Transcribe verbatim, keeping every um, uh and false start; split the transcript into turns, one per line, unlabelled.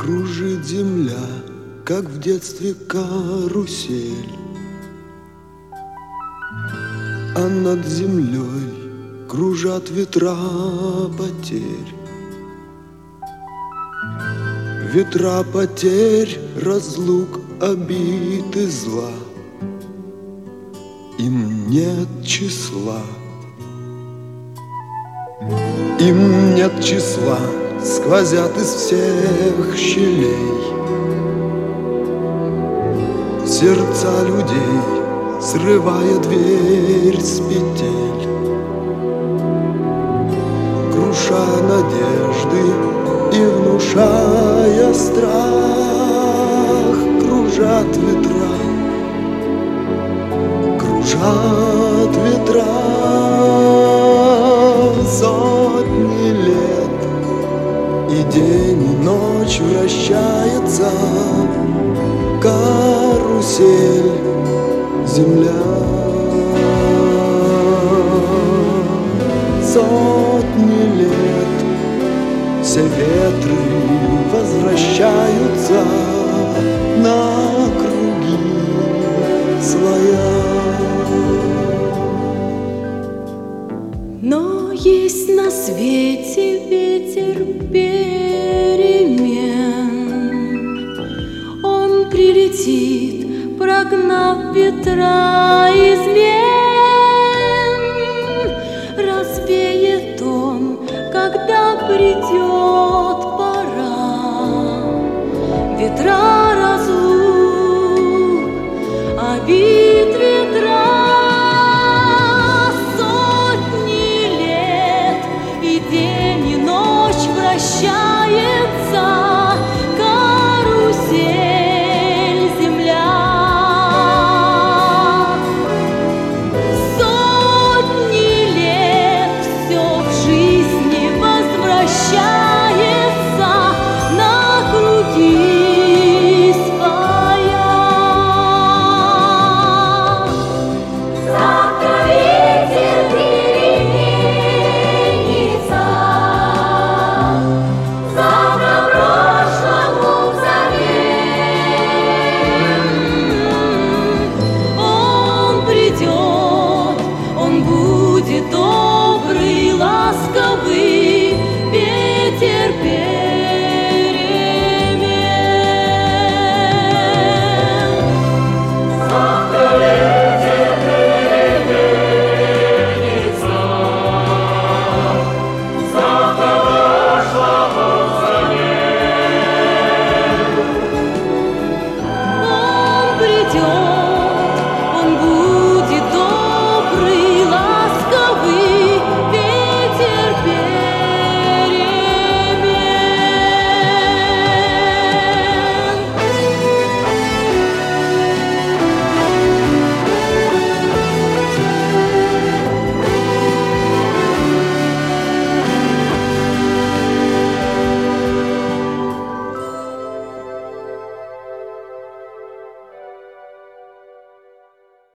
Кружит земля, как в детстве карусель, а над землей кружат ветра потерь. Ветра потерь, разлук, обид и зла. Им нет числа, им нет числа, сквозят из всех щелей сердца людей, срывая дверь с петель, круша надежды и внушая страх. Кружат ветра, кружат ветра сотни лет, и день и ночь вращается карусель земля. Сотни лет все ветры возвращаются на круги своя.
Но есть на свете ветер перемен, он прилетит, прогнав ветра измен. Развеет он, когда придет пора, ветра разлук, обид ветра. Сотни лет и день, и ночь вращается карусель земля. Сотни лет все в жизни возвращается на круги своя. Завтра ветер переменится, завтра прошлому взамен. Он придет, он будет добрый, ласковый,